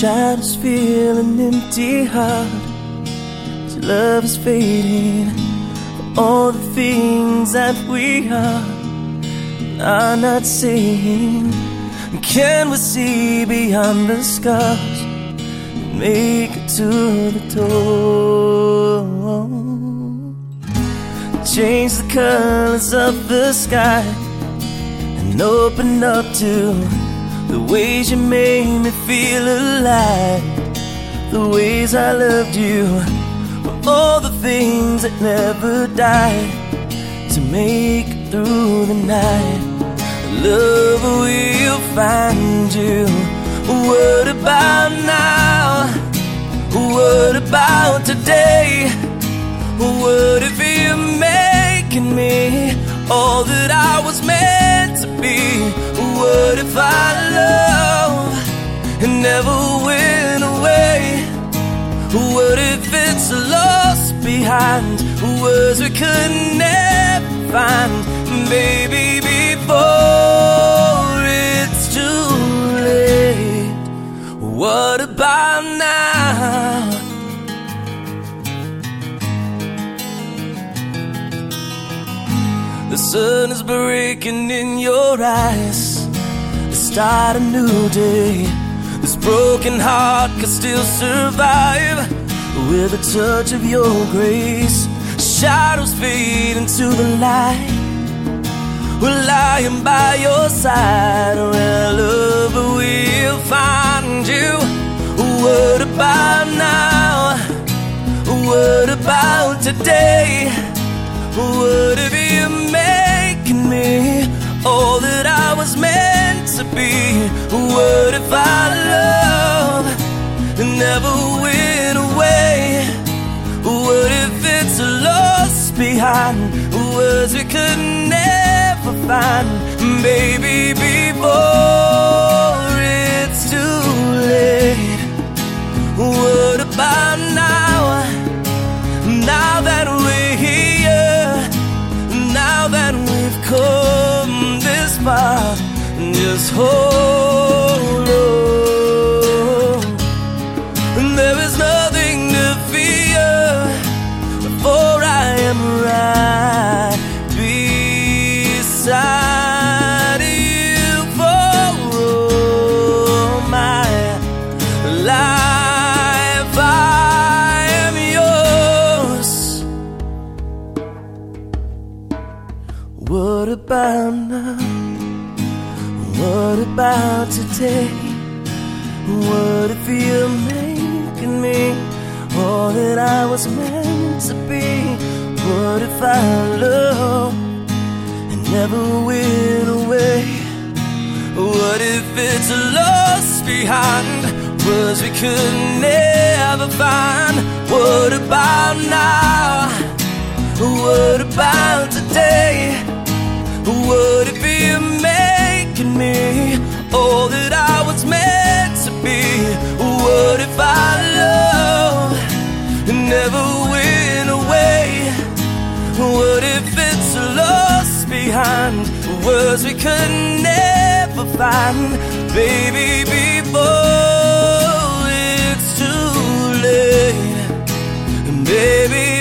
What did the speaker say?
shadows fill an empty heart. His love is fading for all the things that we are not seeing. Can we see beyond the scars and make it to the door? Change the colors of the sky and open up to the ways you made me feel alive. The ways I loved you, for all the things that never died, to make it through the night. Love will find you. What about now? What about today? What if you're making me all that I was meant to be? What if our love never went away? What if it's lost behind words we could never find? Baby, before it's too late. What about now? The sun is breaking in your eyes to start a new day. This broken heart can still survive with a touch of your grace. Shadows fade into the light. We're lying by your side, where love will find you. What about now? What about today? What if you're making me all that I was meant to be? What if our love never went away? What if it's lost behind words we could never find? Baby, before it's too late. What about now? Now that we're here, now that we've come this far, just hold on. There is nothing to fear, for I am right beside you for all my life. I am yours. What about now? What about today? What if you're making me all that I was meant to be? What if our love never went away? What if it's lost behind words we could never find? What about now? What about today? What if you're making me all that I was meant to be? What if our love never went away? What if it's lost behind words we could never find? Baby, before it's too late. Baby,